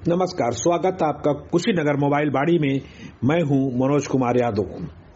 नमस्कार, स्वागत आपका कुशीनगर मोबाइल बाड़ी में। मैं हूं मनोज कुमार यादव।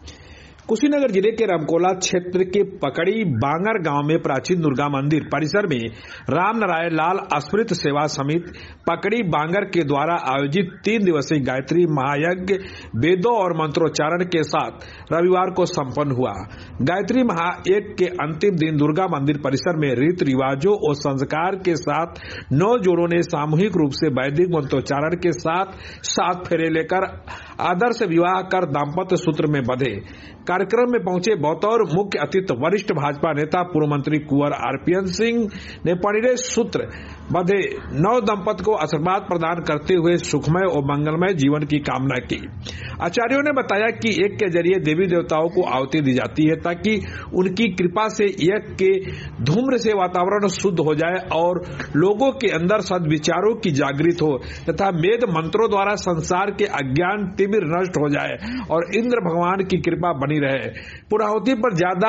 कुशीनगर जिले के रमकोला क्षेत्र के पकड़ी बांगर गांव में प्राचीन दुर्गा मंदिर परिसर में राम नारायण लाल स्मृति सेवा समिति पकड़ी बांगर के द्वारा आयोजित 3 दिवसीय गायत्री महायज्ञ वेदों और मंत्रोच्चारण के साथ रविवार को संपन्न हुआ। गायत्री महायज्ञ के अंतिम दिन दुर्गा मंदिर परिसर में रीति रिवाजों और संस्कार के साथ 9 जोड़ों ने सामूहिक रूप से वैदिक मंत्रोच्चारण के साथ 7 फेरे लेकर आदर्श विवाह कर दाम्पत्य सूत्र में बंधे। कार्यक्रम में पहुंचे बतौर मुख्य अतिथि वरिष्ठ भाजपा नेता पूर्व मंत्री कुंवर आरपीएन सिंह ने परिणय सूत्र बंधे नव दंपति को आशीर्वाद प्रदान करते हुए सुखमय और मंगलमय जीवन की कामना की। आचार्यों ने बताया कि यज्ञ के जरिए देवी देवताओं को आहुति दी जाती है ताकि उनकी कृपा से यज्ञ के धूम्र से वातावरण शुद्ध हो जाए और लोगों के अंदर सद्विचारों की जागृत हो तथा वेद मंत्रों द्वारा संसार के अज्ञान तिमिर नष्ट हो जाए और इंद्र भगवान की कृपा बनी रहे। पूर्णाहुति पर ज्यादा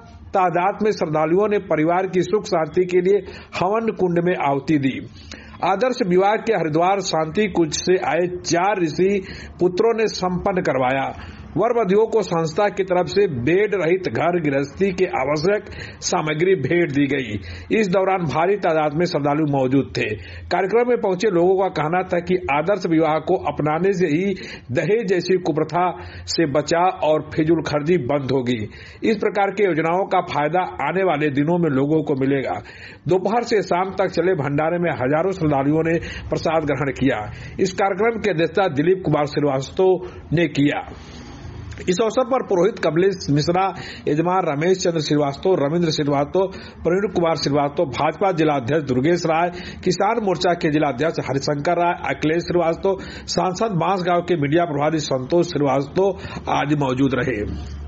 तादाद में श्रद्धालुओं ने परिवार की सुख शांति के लिए हवन कुंड में आहुति दी। आदर्श विवाह के हरिद्वार शांति कुंज से आए 4 ऋषि पुत्रों ने संपन्न करवाया। वर वधुओं को संस्था की तरफ से बेड रहित घर गृहस्थी के आवश्यक सामग्री भेंट दी गई। इस दौरान भारी तादाद में श्रद्धालु मौजूद थे। कार्यक्रम में पहुंचे लोगों का कहना था कि आदर्श विवाह को अपनाने से ही दहेज जैसी कुप्रथा से बचाव और फिजूल खर्ची बंद होगी। इस प्रकार की योजनाओं का फायदा आने वाले दिनों में लोगों को मिलेगा। दोपहर से शाम तक चले भंडारे में हजारों श्रद्धालुओं ने प्रसाद ग्रहण किया। इस कार्यक्रम की अध्यक्षता दिलीप कुमार श्रीवास्तव ने किया। इस अवसर पर पुरोहित कमलेश मिश्रा, यजमान रमेश चंद्र श्रीवास्तव, रविंद्र श्रीवास्तव, प्रवीण कुमार श्रीवास्तव, भाजपा जिला अध्यक्ष दुर्गेश राय, किसान मोर्चा के जिला अध्यक्ष हरिशंकर राय, अखिलेश श्रीवास्तव, सांसद बांसगांव के मीडिया प्रभारी संतोष श्रीवास्तव आदि मौजूद रहे।